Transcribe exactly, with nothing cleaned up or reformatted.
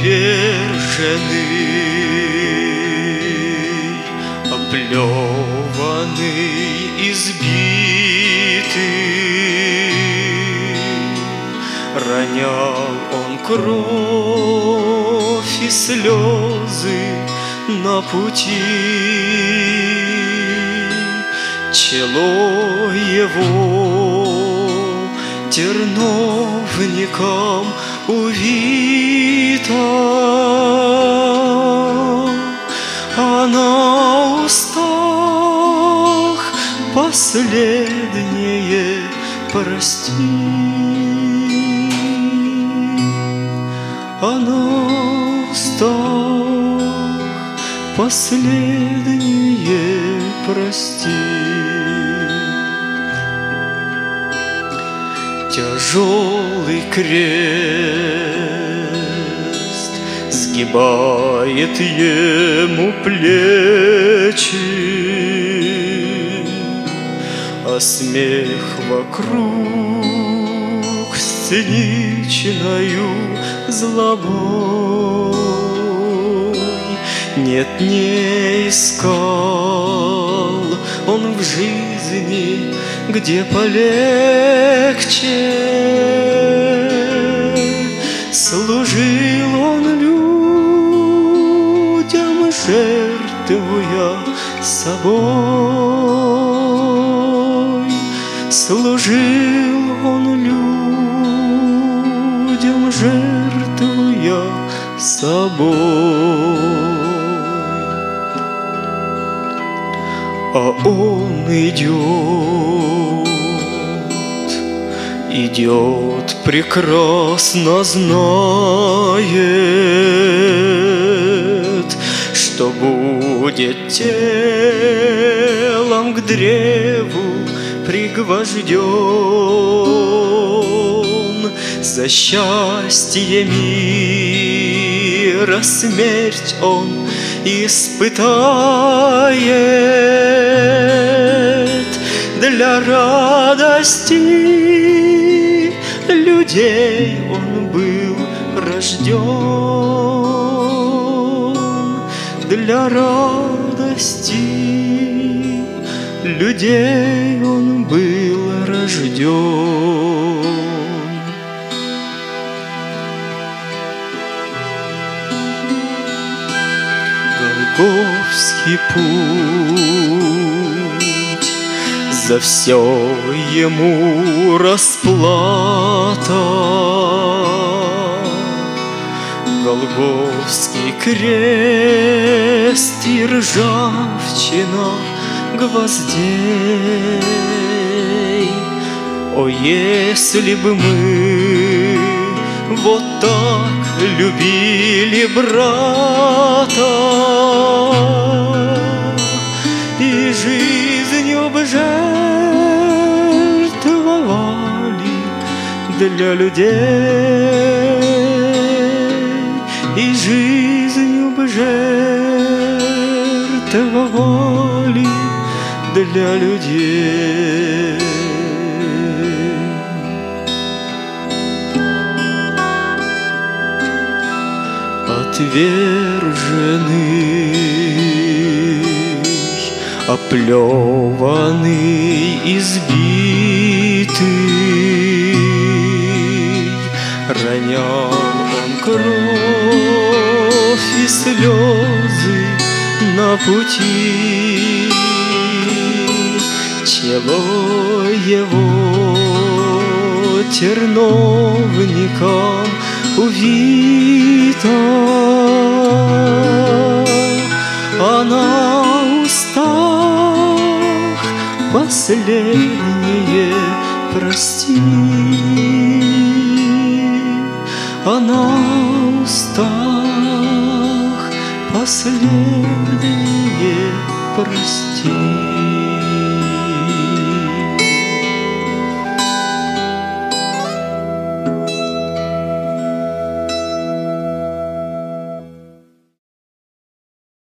приверженный, оплеванный, избитый, ронял он кровь и слезы на пути. Чело его терновником увито, а на устах последнее прости, а на устах последнее прости. Тяжелый крест сгибает ему плечи, а смех вокруг сценичною злобой. Нет, не искал он в жизни, где полегче. Служил он людям, жертвуя собой. Служил он людям, жертвуя собой. А он идет, идет, прекрасно знает, что будет телом к древу пригвожден. За счастье мира смерть он испытает. Для радости людей он был рожден. Для радости людей он был рожден. Голгофский путь, за все ему расплата. Голгофский крест и ржавчина гвоздей. О, если бы мы вот так любили брата и жизнью бы жертвовали для людей, и жизнью бы жертвовали для людей. Отверженный, оплеванный, избитый, ронял он кровь и слезы на пути. Чело его терновником увито, а на устах последнее прости, а на устах последнее прости.